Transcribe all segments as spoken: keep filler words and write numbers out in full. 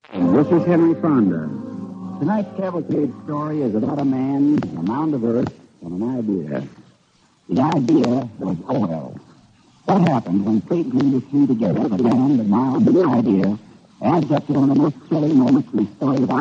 This is Henry Fonda. Tonight's cavalcade story is about a man, a mound of earth, and an idea. The idea was oil. What happens when fate brings the three together, the man, the mound, and the idea, adds up to one of the most thrilling moments in the story of our...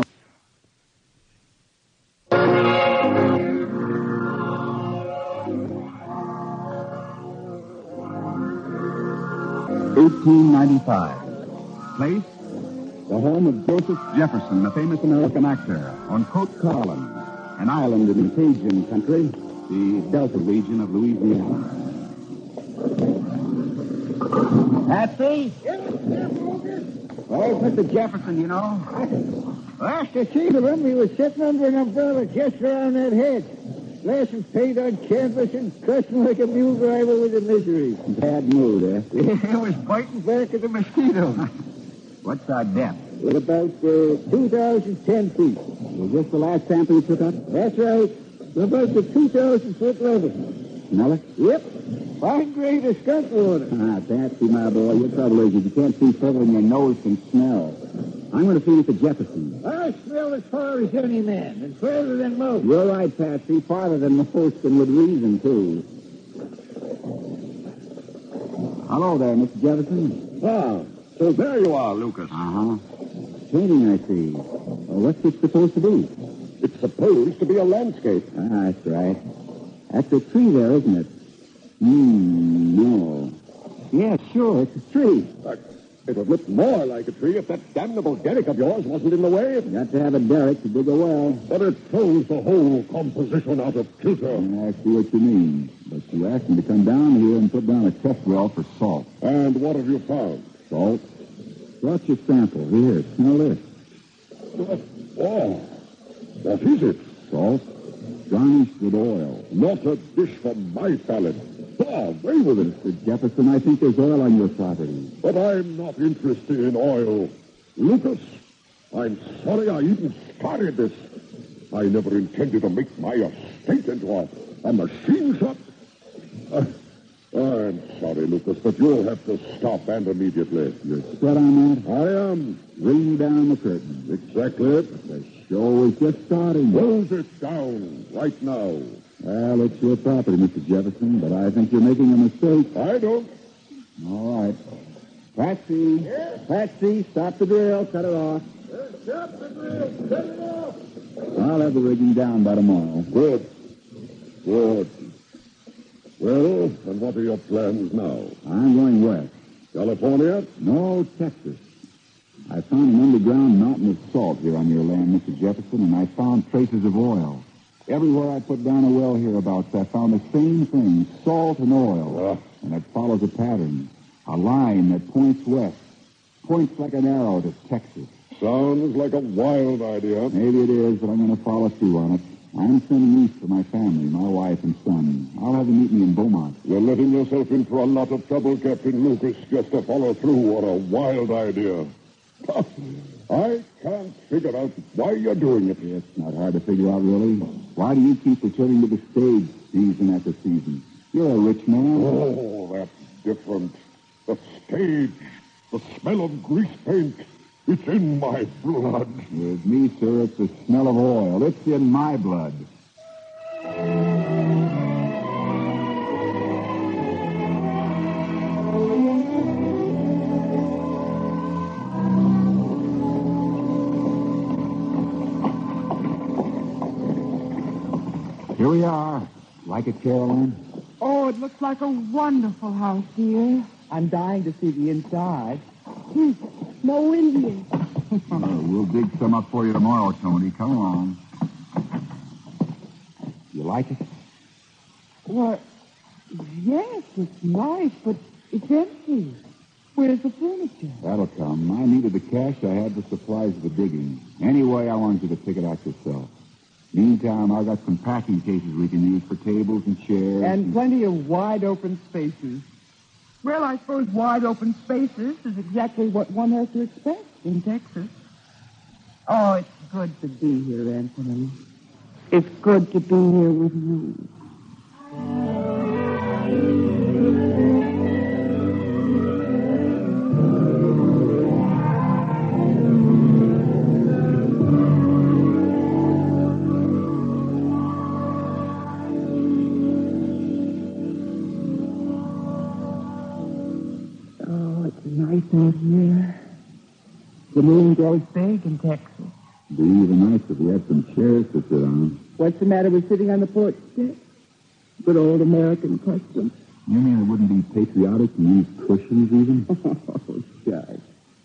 eighteen ninety-five. Place? The home of Joseph Jefferson, the famous American actor, on Cote Carlin, an island in the Cajun country, the Delta region of Louisiana. Patsy? Oh, Mister Jefferson, you know. Last I seen of him, he was sitting under an umbrella just around that hedge. Flashing paint on canvas and cussing like a mule driver with a misery. Bad mood, eh? He was biting back at the mosquito. What's our depth? At about uh, two thousand ten feet. Was this the last sample you took up? That's right. About the two thousand foot level. Smell it? Yep. Fine grade of skunk water. Ah, Patsy, my boy, your trouble is that you can't see further than your nose can smell. I'm going to feed it to Jefferson. I smell as far as any man, and further than most. You're right, Patsy. Farther than most, and with reason, too. Hello there, Mister Jefferson. Ah, so there you are, Lucas. Uh-huh. Painting, I see. Well, what's it supposed to be? It's supposed to be a landscape. Ah, that's right. That's a tree there, isn't it? Hmm, no. Yeah, sure, it's a tree. But it would look more like a tree if that damnable derrick of yours wasn't in the way. Got to have a derrick to dig a well. But it throws the whole composition out of kilter. I see what you mean. But you asked him to come down here and put down a test well for salt. And what have you found? Salt? Brought your sample. Here, smell this. Oh, what is it? Salt, garnished with oil. Not a dish for my palate. Ah, away with it. Mister Jefferson, I think there's oil on your property. But I'm not interested in oil. Lucas, I'm sorry I even started this. I never intended to make my estate into a, a machine shop. Uh, I'm sorry, Lucas, but you'll have to stop, and immediately. You're set on that? I am. Ring down the curtain. Exactly it. The show is just starting. Close it down right now. Well, it's your property, Mister Jefferson, but I think you're making a mistake. I don't. All right. Patsy. Yes? Patsy, stop the drill. Cut it off. Stop the drill. Cut it off. I'll have the rigging down by tomorrow. Good. Good. Well, and what are your plans now? I'm going west. California? No, Texas. I found an underground mountain of salt here on your land, Mister Jefferson, and I found traces of oil. Everywhere I put down a well hereabouts, I found the same thing, salt and oil. Uh, and it follows a pattern, a line that points west, points like an arrow to Texas. Sounds like a wild idea. Maybe it is, but I'm going to follow through on it. I'm sending east for my family, my wife and son. I'll have them meet me in Beaumont. You're letting yourself in for a lot of trouble, Captain Lucas, just to follow through on a wild idea. I can't figure out why you're doing it. It's not hard to figure out, really. Why do you keep returning to the stage season after season? You're a rich man. Oh, that's different. The stage, the smell of grease paint, it's in my blood. With me, sir, it's the smell of oil. It's in my blood. Here we are. Like it, Caroline? Oh, it looks like a wonderful house, dear. I'm dying to see the inside. Hmm. No Indians. Oh, we'll dig some up for you tomorrow, Tony. Come along. You like it? Well, yes, it's nice, but it's empty. Where's the furniture? That'll come. I needed the cash I had for supplies for the digging. Anyway, I wanted you to pick it out yourself. Meantime, I've got some packing cases we can use for tables and chairs. And plenty of wide-open spaces. Well, I suppose wide-open spaces is exactly what one has to expect in Texas. Oh, it's good to be here, Anthony. It's good to be here with you. The moon grows big in Texas. It'd be even nice if we had some chairs to sit on. What's the matter with sitting on the porch steps? Good old American custom. You mean it wouldn't be patriotic to use cushions even? Oh, shucks.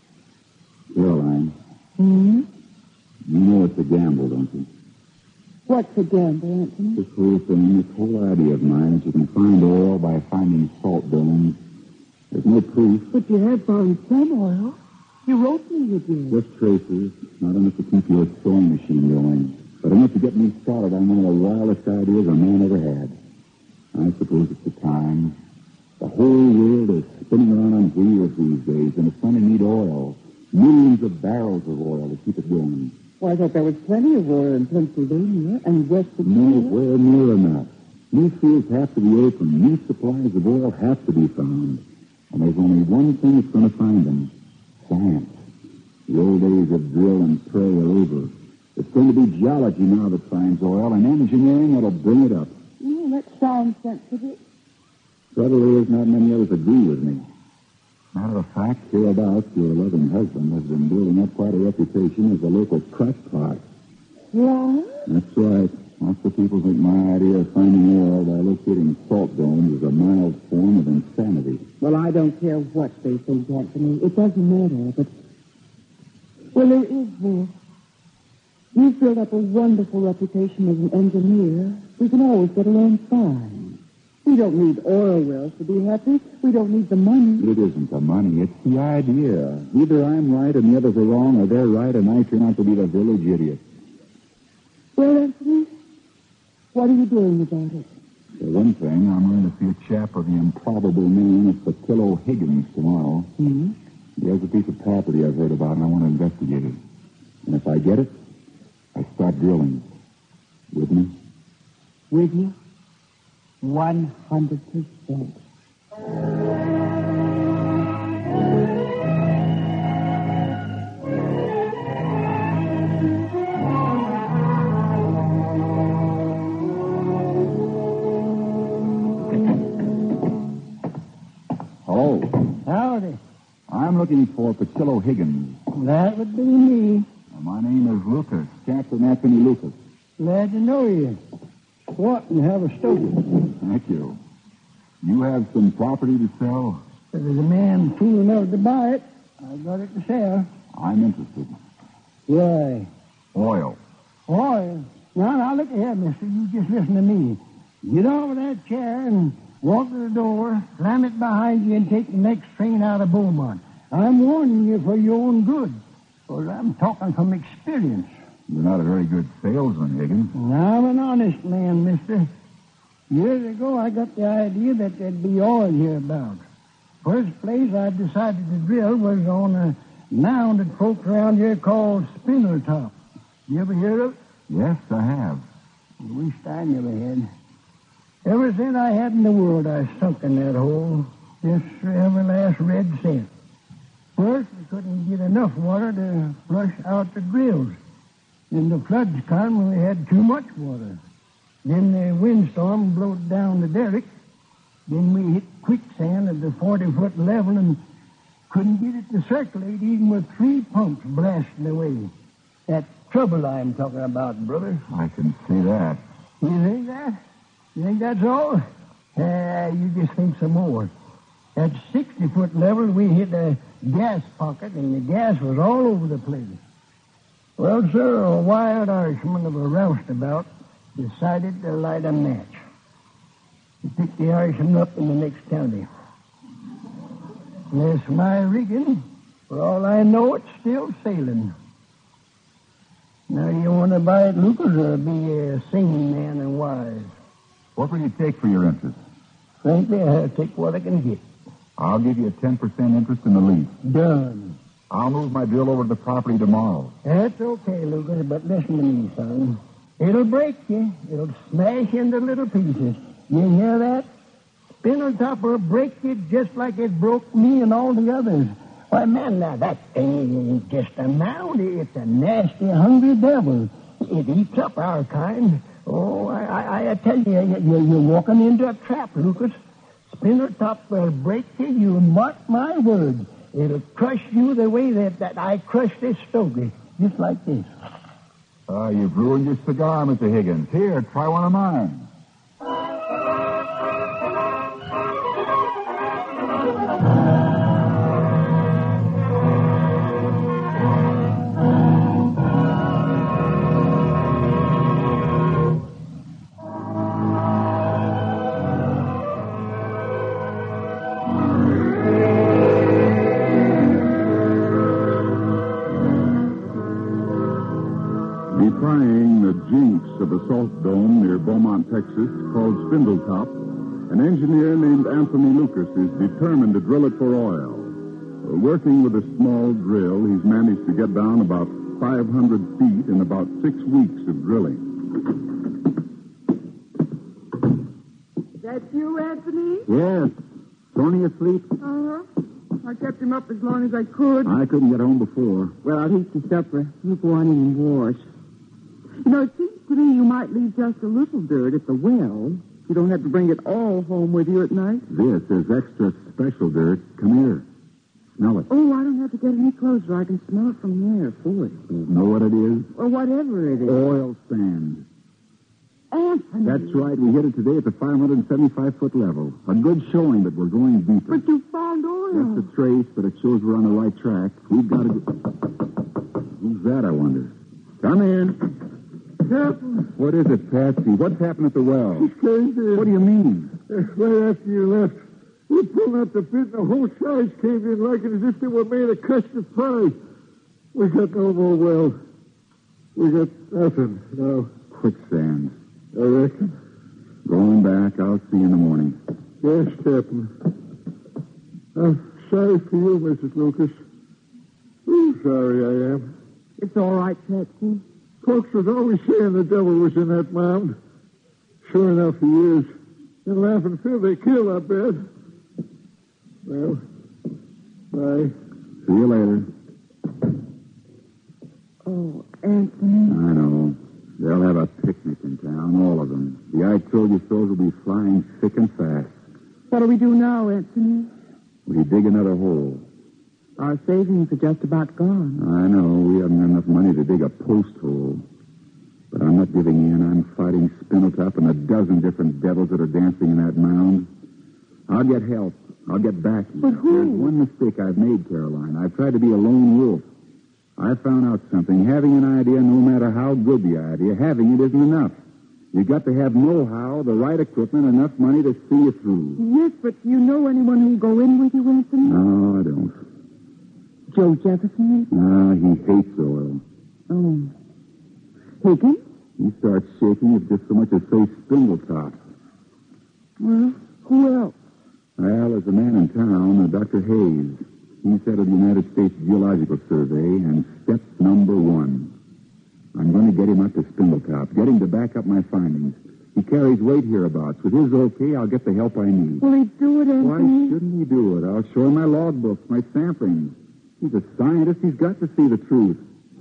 Caroline, Hmm? you know it's a gamble, don't you? What's a gamble, Anthony? This whole thing, this whole idea of mine that you can find oil by finding salt domes. There's no proof. But you have found some oil. You wrote me you did. Just traces, not enough to keep your sewing machine going, but enough to get me started on one of the wildest ideas a man ever had. I suppose it's the time. The whole world is spinning around on wheels these days, and it's going to need oil. Millions of barrels of oil to keep it going. Well, I thought there was plenty of oil in Pennsylvania and West Virginia. Nowhere near enough. New fields have to be opened. New supplies of oil have to be found. And there's only one thing that's going to find them. Science. The old days of drill and pray are over. It's going to be geology now that finds oil, and engineering that'll bring it up. Mm, that sounds sensible. Trouble is, not many others agree with me. Matter of fact, hereabouts, your loving husband has been building up quite a reputation as a local crackpot. Yeah? That's right. Lots of people think my idea of finding oil by locating salt domes is a mild form of insanity. Well, I don't care what they think, Anthony. It doesn't matter, but... Well, there is this. You've built up a wonderful reputation as an engineer. We can always get along fine. We don't need oil wells to be happy. We don't need the money. It isn't the money. It's the idea. Either I'm right and the others are wrong, or they're right and I turn out to be the village idiot. Well, Anthony, what are you doing about it? For one thing, I'm going to see a chap of the improbable name of Patillo Higgins tomorrow. Hmm? He has a piece of property I've heard about, and I want to investigate it. And if I get it, I start drilling. With me? With you? One hundred percent. Hello. Howdy. I'm looking for Patillo Higgins. That would be me. My name is Lucas, Captain Anthony Lucas. Glad to know you. What, and have a story. Thank you. You have some property to sell? If there's a man fool enough to buy it, I've got it to sell. I'm interested. Why? Oil. Oil. Now, now, look ahead, mister. You just listen to me. Get over that chair and walk to the door, slam it behind you, and take the next train out of Beaumont. I'm warning you for your own good, for I'm talking from experience. You're not a very good salesman, Higgins. I'm an honest man, mister. Years ago, I got the idea that there'd be oil hereabouts. First place I decided to drill was on a mound that folks around here call Spindle Top. You ever hear of it? Yes, I have. I wished I never had. Ever since I had in the world, I sunk in that hole. Just for every last red cent. First, we couldn't get enough water to flush out the drills. Then the floods come and we had too much water. Then the windstorm blowed down the derrick. Then we hit quicksand at the forty-foot level and couldn't get it to circulate even with three pumps blasting away. That trouble I'm talking about, brother. I can see that. You think that? You think that's all? Ah, you just think some more. At sixty-foot level, we hit a gas pocket, and the gas was all over the place. Well, sir, a wild Irishman of a roustabout decided to light a match. He picked the Irishman up in the next county. Bless my rigging. For all I know, it's still sailing. Now, you want to buy it, Lucas, or be a singing man and wise? What will you take for your interest? Frankly, I'll take what I can get. I'll give you a ten percent interest in the lease. Done. I'll move my drill over to the property tomorrow. That's okay, Lucas, but listen to me, son. It'll break you. It'll smash into little pieces. You hear that? Spindle Top will break you just like it broke me and all the others. Why, man, now that thing ain't just a mound. It's a nasty, hungry devil. It eats up our kind. Oh, I, I, I tell you, you, you're walking into a trap, Lucas. Spindle Top will break you. You mark my word. It'll crush you the way that, that I crushed this stogie. Just like this. Ah, you've ruined your cigar, Mister Higgins. Here, try one of mine. Defying the jinx of a salt dome near Beaumont, Texas, called Spindletop, an engineer named Anthony Lucas is determined to drill it for oil. Uh, Working with a small drill, he's managed to get down about five hundred feet in about six weeks of drilling. That you, Anthony? Yes. Tony asleep? Uh-huh. I kept him up as long as I could. I couldn't get home before. Well, I'll eat your supper. You go on in and wash. You know, it seems to me you might leave just a little dirt at the well. You don't have to bring it all home with you at night. This is extra special dirt. Come here. Smell it. Oh, I don't have to get any closer. I can smell it from here. Boy. Know what it is? Or whatever it is. Oil sand. Anthony. That's right. We hit it today at the five hundred seventy-five foot level. A good showing, but we're going deeper. But you found oil. That's a trace, but it shows we're on the right track. We've got to go... Who's that, I wonder? Come in. Captain, What is it, Patsy? What's happened at the well? came in. What do you mean? Right after you left, we pulled out the pit and the whole sides caved in like it as if they were made of custard pie. We got no more well. We got nothing now. Quicksand. I reckon. Going back. I'll see you in the morning. Yes, Captain. I'm sorry for you, Missus Lucas. Oh, sorry I am. It's all right, Patsy. Folks was always saying the devil was in that mound. Sure enough, he is. In Laughing Phil, they killed that bed. Well, bye. See you later. Oh, Anthony. I know. They'll have a picnic in town, all of them. The I told you so's will be flying thick and fast. What do we do now, Anthony? We dig another hole. Our savings are just about gone. I know. We haven't enough money to dig a post hole. But I'm not giving in. I'm fighting Spindletop and a dozen different devils that are dancing in that mound. I'll get help. I'll get back. But who? There's one mistake I've made, Caroline. I've tried to be a lone wolf. I found out something. Having an idea, no matter how good the idea, having it isn't enough. You've got to have know-how, the right equipment, enough money to see you through. Yes, but you know anyone who'll go in with you, Anthony? No, I don't. Joe Jefferson? Ah, he hates oil. Oh. Higgins? He starts shaking if just so much as say Spindletop. Well, who else? Well, there's a man in town, uh, Doctor Hayes. He's head of the United States Geological Survey, and step number one. I'm going to get him up to Spindletop, get him to back up my findings. He carries weight hereabouts. With his okay, I'll get the help I need. Will he do it, Why Anthony? shouldn't he do it? I'll show him my logbooks, my samplings. He's a scientist. He's got to see the truth.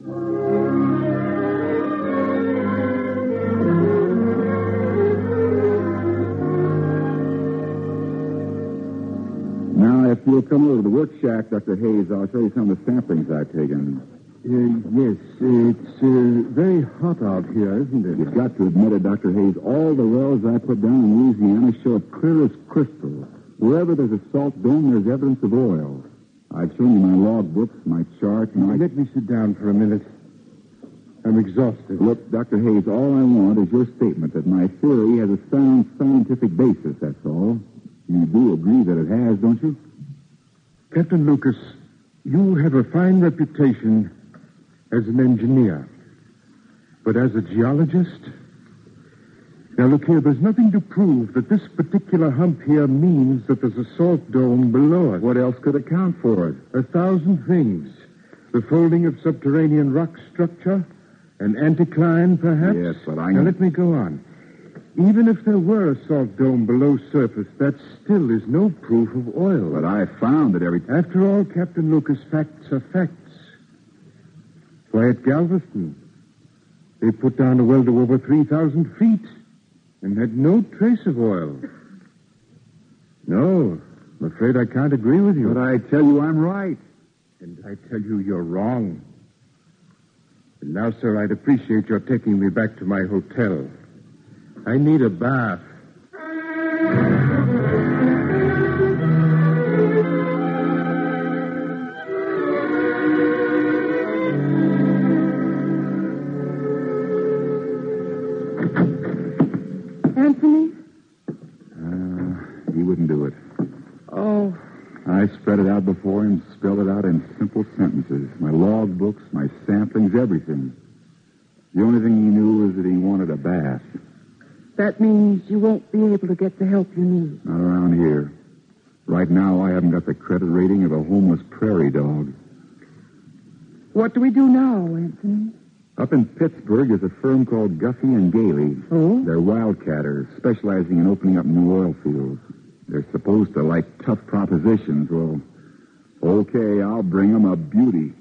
Now, if you'll come over to the work shack, Doctor Hayes, I'll show you some of the samplings I've taken. Uh, yes, it's uh, very hot out here, isn't it? You've got to admit it, Doctor Hayes. All the wells I put down in Louisiana show up clear as crystal. Wherever there's a salt dome, there's evidence of oil. I've shown you my log books, my chart, and I... Let me sit down for a minute. I'm exhausted. Look, Doctor Hayes, all I want is your statement that my theory has a sound scientific basis, that's all. You do agree that it has, don't you? Captain Lucas, you have a fine reputation as an engineer. But as a geologist... Now, look here, there's nothing to prove that this particular hump here means that there's a salt dome below it. What else could account for it? A thousand things. The folding of subterranean rock structure, an anticline, perhaps. Yes, but I Now, know... let me go on. Even if there were a salt dome below surface, that still is no proof of oil. But I found that every... After all, Captain Lucas, facts are facts. Why, at Galveston, they put down a well to over three thousand feet and had no trace of oil. No, I'm afraid I can't agree with you. But I tell you I'm right. And I tell you you're wrong. And now, sir, I'd appreciate your taking me back to my hotel. I need a bath. Anthony? Uh, he wouldn't do it. Oh. I spread it out before him, spelled it out in simple sentences. My log books, my samplings, everything. The only thing he knew was that he wanted a bath. That means you won't be able to get the help you need. Not around here. Right now, I haven't got the credit rating of a homeless prairie dog. What do we do now, Anthony? Up in Pittsburgh is a firm called Guffey and Gailey. Oh? They're wildcatters, specializing in opening up new oil fields. They're supposed to like tough propositions. Well, okay, I'll bring them a beauty.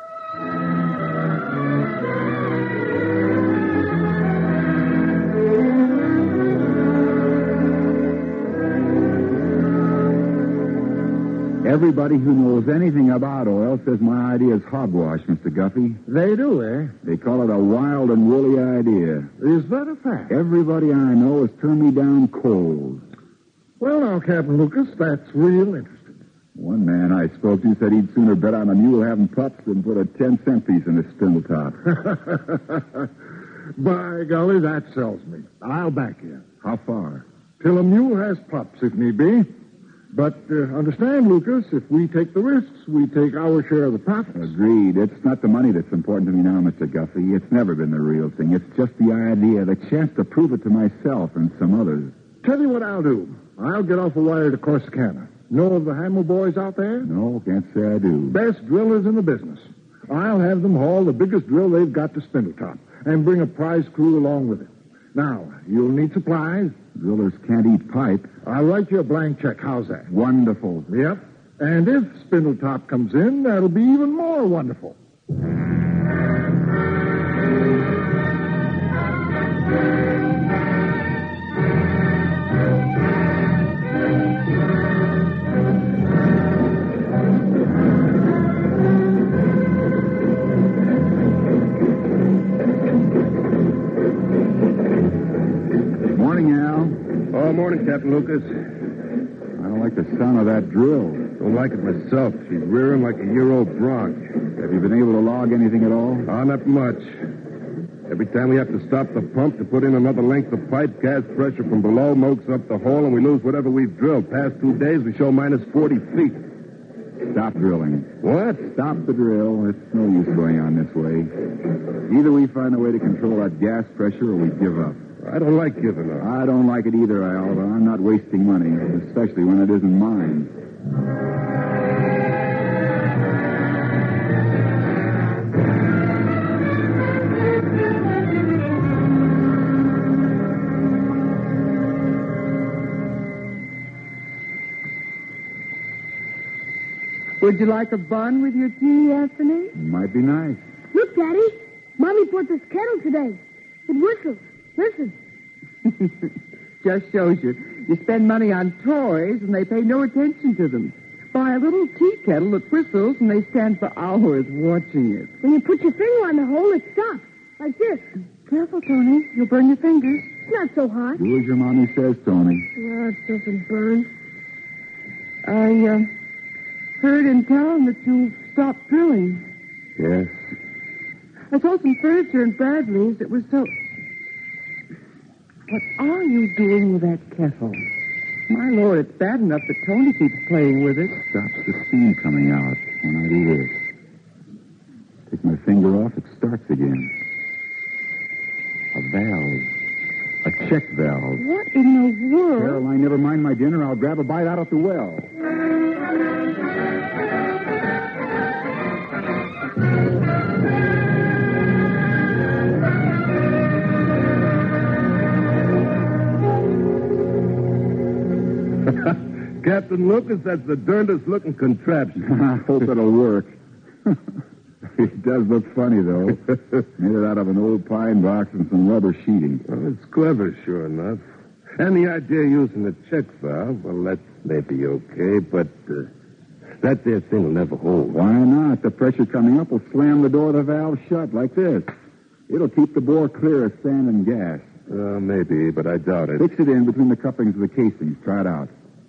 Everybody who knows anything about oil says my idea is hogwash, Mister Guffey. They do, eh? They call it a wild and woolly idea. Is that a fact? Everybody I know has turned me down cold. Well, now, Captain Lucas, that's real interesting. One man I spoke to said he'd sooner bet on a mule having pups than put a ten-cent piece in a spindle top. By golly, that sells me. I'll back you. How far? Till a mule has pups, if need be. But uh, understand, Lucas, if we take the risks, we take our share of the profits. Agreed. It's not the money that's important to me now, Mister Guffey. It's never been the real thing. It's just the idea, the chance to prove it to myself and some others. Tell you what I'll do. I'll get off a wire to Corsicana. Know of the Hamel boys out there? No, can't say I do. Best drillers in the business. I'll have them haul the biggest drill they've got to Spindletop and bring a prize crew along with it. Now, you'll need supplies. Drillers can't eat pipe. I'll write you a blank check. How's that? Wonderful. Yep. And if Spindletop comes in, that'll be even more wonderful. Morning, Al. Oh, morning, Captain Lucas. I don't like the sound of that drill. Don't like it myself. She's rearing like a year-old bronc. Have you been able to log anything at all? Oh, not much. Every time we have to stop the pump to put in another length of pipe, gas pressure from below mokes up the hole, and we lose whatever we've drilled. Past two days, we show minus forty feet. Stop drilling. What? Stop the drill. It's no use going on this way. Either we find a way to control that gas pressure or we give up. I don't like giving up. I don't like it either, Al, but I'm not wasting money, especially when it isn't mine. Would you like a bun with your tea, Anthony? Might be nice. Look, Daddy. Mommy bought this kettle today. It whistles. Listen. Just shows you. You spend money on toys, and they pay no attention to them. Buy a little tea kettle that whistles, and they stand for hours watching it. When you put your finger on the hole, it stops. Like this. Careful, Tony. You'll burn your fingers. It's not so hot. Do as your mommy says, Tony. Oh, it doesn't burn. I, uh, heard in town that you stopped drilling. Yes. I saw some furniture in Bradley's that was so... What are you doing with that kettle? My Lord, it's bad enough that Tony keeps playing with it. Stops the steam coming out when I do this. Take my finger off, it starts again. A valve. A check valve. What in the world? Caroline, never mind my dinner. I'll grab a bite out at the well. Captain Lucas, that's the darndest looking contraption. I hope it'll work. It does look funny, though. Made it out of an old pine box and some rubber sheeting. Well, it's clever, sure enough. And the idea of using the check valve, well, that's may be okay, but uh, that there thing will never hold. Why not? The pressure coming up will slam the door of the valve shut like this. It'll keep the bore clear of sand and gas. Uh, maybe, but I doubt it. Fix it in between the couplings of the casings. Try it out.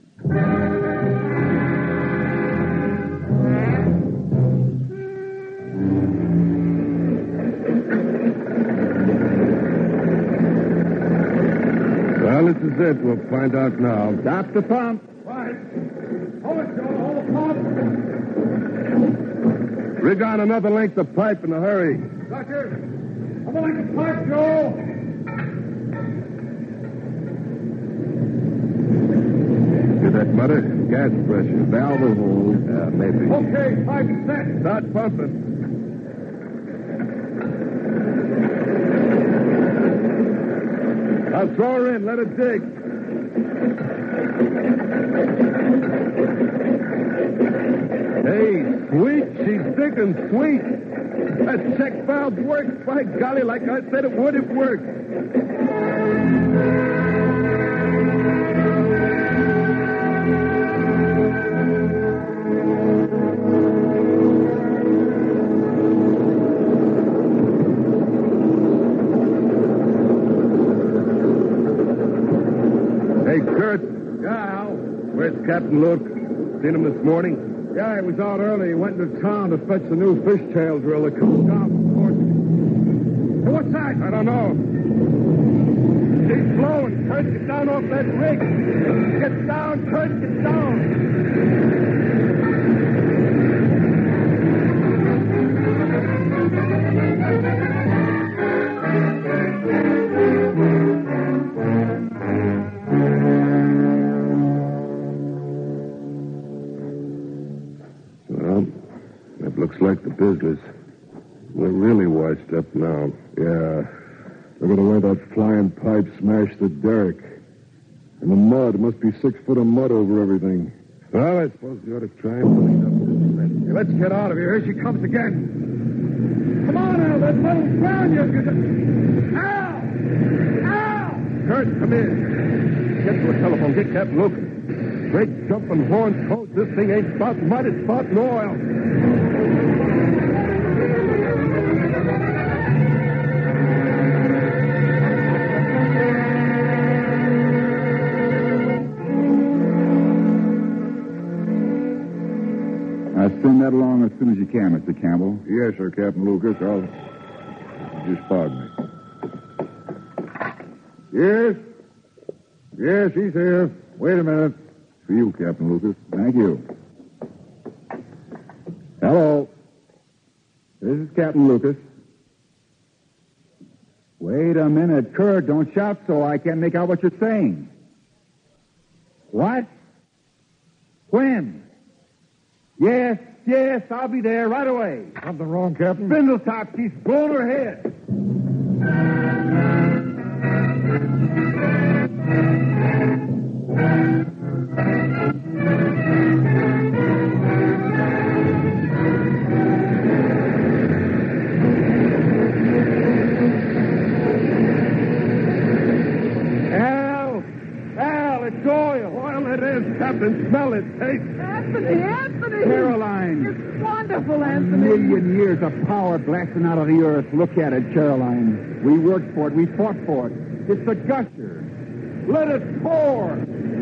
Well, this is it. We'll find out now. Stop the pump. Right. Hold it, Joe. Hold the pump. Rig on another length of pipe in a hurry. Doctor, I'm going to pipe, Joe. Hear that mutter? Gas pressure. Valve will hold. Uh, maybe. Okay, pipe set. Start pumping. I'll throw her in. Let her dig. Hey, sweet. She's digging sweet. That check valve works. By golly, like I said it would, it works. Hey, Kurt. Yeah, Al. Where's Captain Luke? Seen him this morning? Yeah, he was out early. He went into town to fetch the new fishtail drill that comes down from Portugal. Hey, what's that? I don't know. She's blowing. Kurt, get down off that rig. Get down, Kurt, get down. Well, that looks like the business. We're really washed up now. Yeah. Look at the way that flying pipe smashed the derrick. And the mud. Must be six foot of mud over everything. Well, I suppose we ought to try and clean up this mess. Hey, let's get out of here. Here she comes again. Come on, Al. That mud's down you. Al! Al! Kurt, come in. Get to a telephone. Get Captain Luke. Great jumping horns, codes. This thing ain't spouting mud. It's spouting oil. Uh, send that along as soon as you can, Mister Campbell. Yes, sir, Captain Lucas. I'll... Just pardon me. Yes? Yes, he's here. Wait a minute. For you, Captain Lucas. Thank you. Hello. This is Captain Lucas. Wait a minute, Kurt. Don't shout so I can't make out what you're saying. What? When? Yes, yes, I'll be there right away. Something wrong, Captain? Spindletop, she's blown her head. Al! Al, it's oil. Oil it is, Captain. Smell it. Taste. Anthony, Anthony! Caroline. It's wonderful, A Anthony. million years of power blasting out of the earth. Look at it, Caroline. We worked for it. We fought for it. It's a gusher. Let it pour.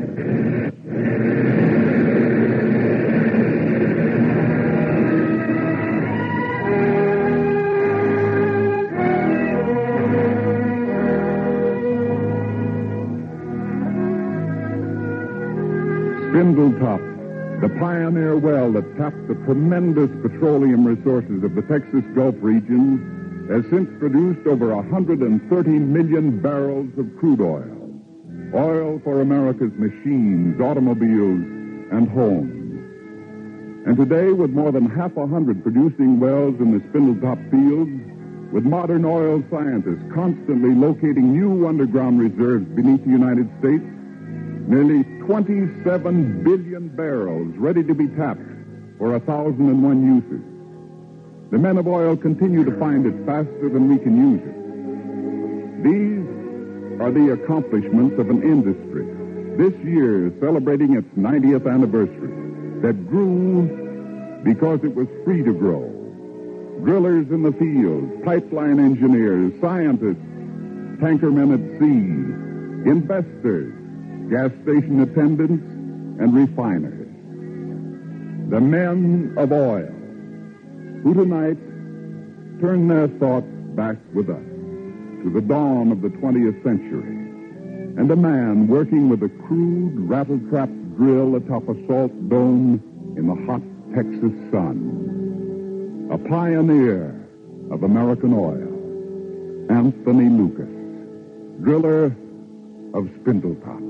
Spindletop, the pioneer well that tapped the tremendous petroleum resources of the Texas Gulf region, has since produced over one hundred thirty million barrels of crude oil. Oil for America's machines, automobiles, and homes. And today, with more than half a hundred producing wells in the Spindletop fields, with modern oil scientists constantly locating new underground reserves beneath the United States, nearly twenty-seven billion barrels ready to be tapped for a thousand and one uses. The men of oil continue to find it faster than we can use it. These are the accomplishments of an industry this year celebrating its ninetieth anniversary, that grew because it was free to grow. Drillers in the field, pipeline engineers, scientists, tankermen at sea, investors, gas station attendants, and refiners. The men of oil, who tonight turn their thoughts back with us to the dawn of the twentieth century, and a man working with a crude, rattle-trap drill atop a salt dome in the hot Texas sun. A pioneer of American oil, Anthony Lucas, driller of Spindletop.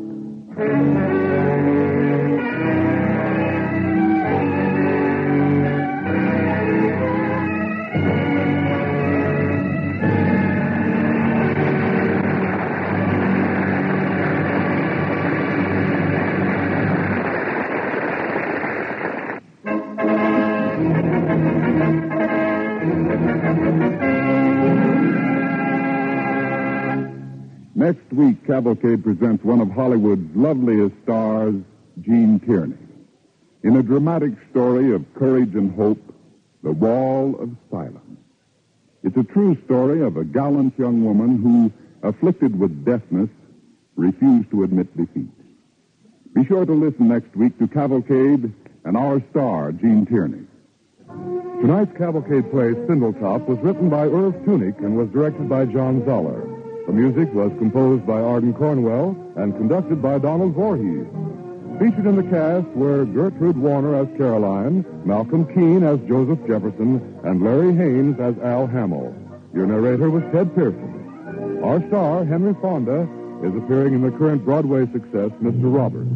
Next week, Cavalcade presents one of Hollywood's loveliest stars, Gene Tierney, in a dramatic story of courage and hope, The Wall of Silence. It's a true story of a gallant young woman who, afflicted with deafness, refused to admit defeat. Be sure to listen next week to Cavalcade and our star, Gene Tierney. Tonight's Cavalcade play, Spindletop, was written by Irv Tunick and was directed by John Zoller. The music was composed by Arden Cornwell and conducted by Donald Voorhees. Featured in the cast were Gertrude Warner as Caroline, Malcolm Keene as Joseph Jefferson, and Larry Haynes as Al Hamill. Your narrator was Ted Pearson. Our star, Henry Fonda, is appearing in the current Broadway success, Mister Roberts.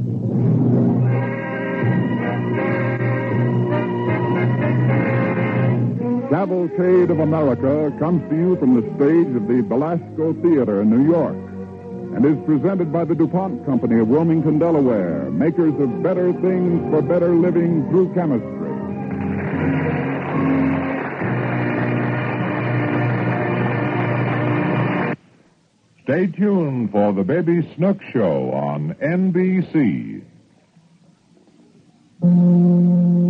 Cavalcade of America comes to you from the stage of the Belasco Theater in New York and is presented by the DuPont Company of Wilmington, Delaware, makers of better things for better living through chemistry. Stay tuned for the Baby Snook Show on N B C.